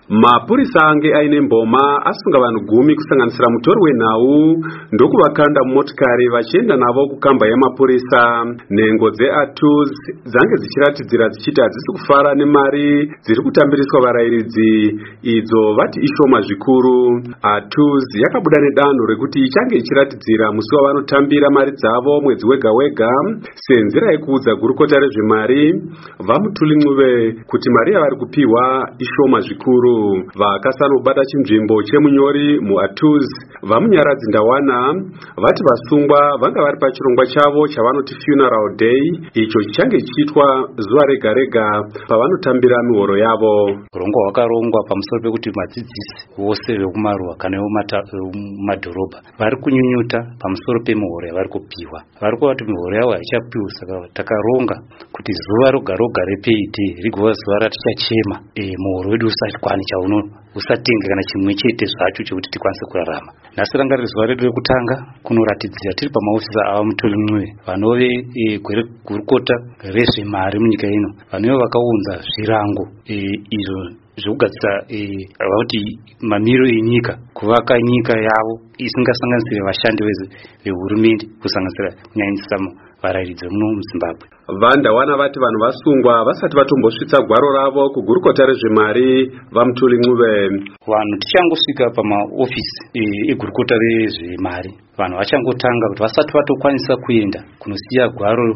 Mapurisa ange aine mboma asunga vanhu 10 kusanganisira mutori wenhau ndokuvakanda mumotikari vachienda navo kukamba yemapurisa. Nhengo dzeATUZ dzange dzichiratidzira dzichiti hadzisi kufara nemari dziri kutambiriswa varayiridzi idzo vati ishoma zvikuru. ATUZ yakabuda nedanho rekuti ichange ichiratidzira musi wavanotambira mari dzavo mwedzi wega wega senzira yekuudza gurukota rezvemari vaMutuli Ncube kuti mari yavari kupiwa ishoma zvikuru. Vakasanobata chinzvimbo chemunyori muATUZ vaMunyaradzi Ndawana vati vasungwa vanga vari pachirongwa chavo chavanoti funeral day icho chichange chichiitwa zuva rega rega pavanotambira mihoro yavo. Urongwa hwakarongwa pamusoro pekuti vadzidzisi vose vekumaruwa kana vemumadhorobha vari kunyunyuta pamusoro pemihoro yavari kupiwa. Vari kuvati mihoro yavo haichapiwi, saka takaronga kuti zuva roga roga repayday rigova zuva ratichachema muhoro wedu usati kwani usatenge kana chimwe chete zvacho chekuti tikwanise kurarama. Nhasi ranga riri zuva redu rekutanga kunoratidzira tiri pamaofisa avaMutuli Ncube vanove gurukota rezvemari munyika ino, vanove vakaunza zvirango izvo zvokugadzira vauti mamiro enyika, kuvaka nyika yavo isingasanganisire vashandi vehurumende kusanganisira kunyanyisa varayiridzi vemuno muZimbabwe. VaNdawana vati vanhu vasungwa vasati vatombosvitsa gwaro ravo kugurukota rezvemari vaMutuli Ncube. Vanhu tichangosvika pamaofisi egurukota rezvemari, vanhu vachangotanga kuti vasati vatokwanisa kuenda kunosiya gwaro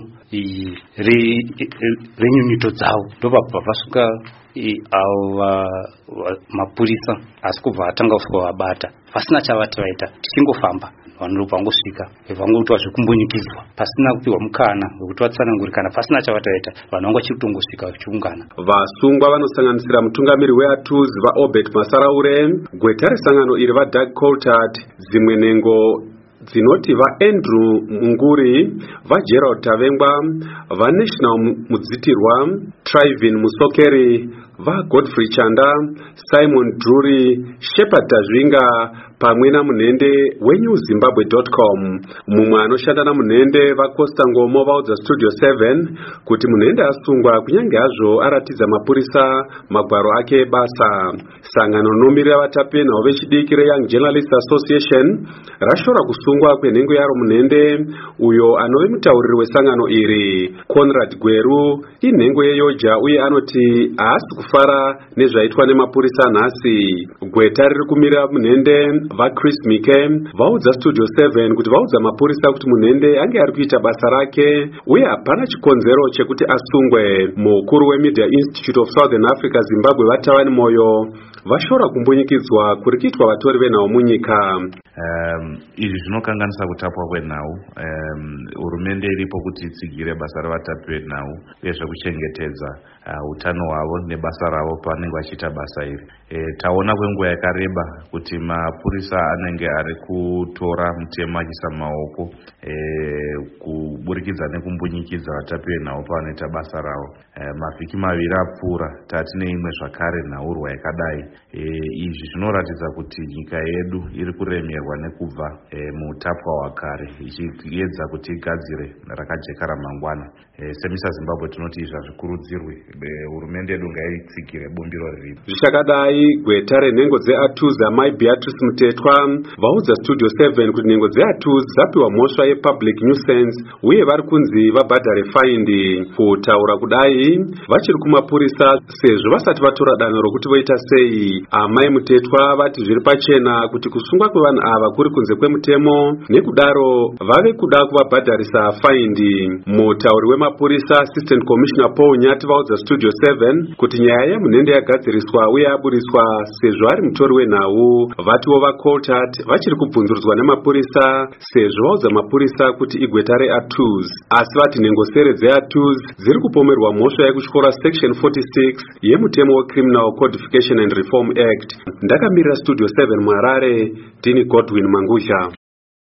renyunyuto dzavo ndopabva vasvika avo mapurisa, asi kubva vatanga kusvika vabata vasina chavati vaita. Tichingofamba vanhu vangosvika vangoitwa zvekumbunyikidzwa pasina kupiwa mukana wekuti vatsanangurikana, pasina chavati vaita vanhu vanga vachitongosvika vachiungana. Vasungwa vanosanganisira mutungamiri weATUZ vaObert Masaraure, gweta resangano iri vaDoug Coltart, dzimwe nhengo dzinoti vaAndrew Munguri, vaGerald Tavengwa, vaNational Mudzitirwa, Trivin Musokeri, vaGodfrey Chanda, Simon Drury, Shepard Tazvinga pamwe namunhende weNewZimbabwe.com. Mumwe anoshanda namunhende vaCosta Ngomo vaudza Studio 7 kuti munhende asungwa kunyange hazvo aratidza mapurisa magwaro ake ebasa. Sangano rinomirira vatapi venhau vechidiki reYoung Journalists Association rashora kusungwa kwenhengo yaro munhende uyo anove mutauriri wesangano iri. Conrad Gweru inhengo yeyoja uye anoti haasi kufara nezvaitwa nemapurisa nhasi. Gweta riri kumirira munhende vaChris Mike vaudza Studio 7 kuti vaudza mapurisa kuti munhende ange ari kuita basa rake uye hapana chikonzero chekuti asungwe. Mukuru weMedia Institute of Southern Africa Zimbabwe vaTavani Moyo vashora kumbunyikidzwa kuri kuitwa vatori venhau munyika. Izvi zvinokanganisa kutapwa kwenhau. Hurumende iripo kuti itsigire basa ravatapi venhau uye zvekuchengetedza utano hwavo nebasa ravo pavanenge vachiita basa iri. Taona kwenguva yakareba kuti mapurisa anenge ari kutora mutemo achiisa maoko kuburikidza nekumbunyikidza vatapi venhau pavanoita basa ravo. Mavhiki maviri apfuura tati neimwe zvakare nhaurwa yakadai. Izvi zvinoratidza kuti nyika yedu iri kuremerwa nekubva muutapwa hwakare ichiedza kuti igadzire rakajeka ramangwana. Semisa Zimbabwe tinoti izvi hazvikurudzirwi, hurumende yedu ngaitsigire bumbiro riripo. Zvichakadai gweta renhengo dzeATUZ amai Beatrice Mutetwa vaudza Studio 7 kuti nhengo dzeATUZ dzapiwa mhosva yepublic nuisance uye vari kunzi vabhadhare faindi. Kutaura kudai vachiri kumapurisa sezvo vasati vatora danho rokuti voita sei. Amai Mutetwa vati zviri pachena kuti kusungwa kwevanhu ava kuri kunze kwemutemo nekudaro vave kuda kuvabhadharisa faindi. Mutauri wemapurisa Assistant Commissioner Paul Nyati vaudza Studio 7 kuti nyaya yemunhende yagadziriswa uye yaburiswa sezvo ari mutori wenhau. Vatiwo vaColtart vachiri kubvunzurudzwa nemapurisa sezvo vaudza mapurisa kuti igweta reATUZ, asi vati nhengo sere dzeATUZ dziri kupomerwa mhosva yekutyora Section 46 yemutemo weCriminal Codification and Reform Act. Ndakamirira Studio 7 muHarare, ndini Godwin Mangusha.